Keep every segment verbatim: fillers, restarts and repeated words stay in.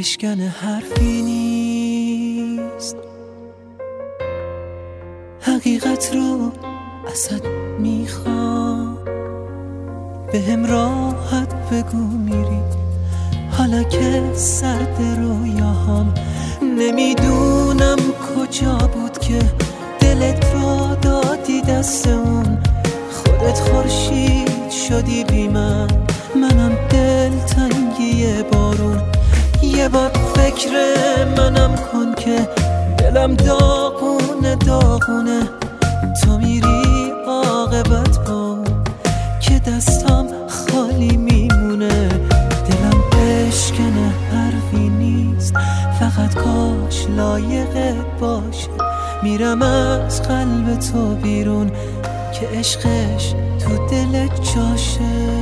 بشکن حرفی نیست، حقیقت رو ازت میخوام، به هم راحت بگو میری حالا که سرد رویاهام. نمیدونم کجا بود که دلت رو دادی دست اون، خودت خورشید شدی بی من، منم دل تنگی بارون. یه بار فکر منم کن که دلم داغونه داغونه، تو میری عاقبت با که دستام خالی میمونه. دلم بشکنه حرفی نیست، فقط کاش لایقت باشه، میرم از قلب تو بیرون که عشقش تو دلت جاشه.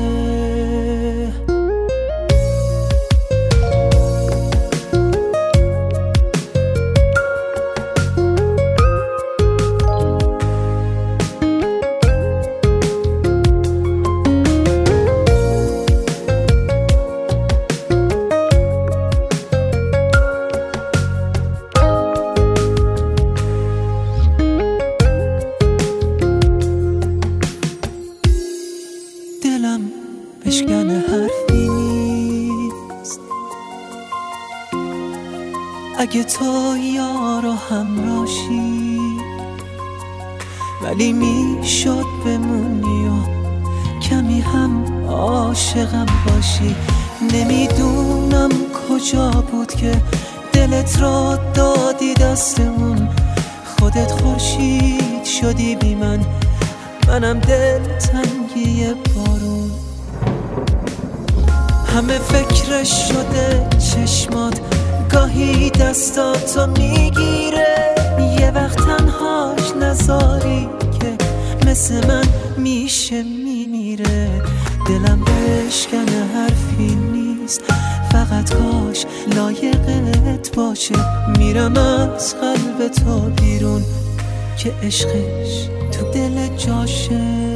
دلم بشکنه حرفی نیست، اگه تو یار و همراشی، ولی میشد بمونی و کمی هم عاشقم باشی. نمیدونم کجا بود که دلت را دادی دستمون، خودت خورشید شدی بی من، منم دل تنگی بارون. همه فکرش شده چشمات، گاهی دستاتو میگیره، یه وقت تنهاش نذاری که مثل من میشه میمیره. دلم بشکنه حرفی نیست، فقط کاش لایقت باشه، میرم از قلب تو بیرون که عشقش تو دل جاشه.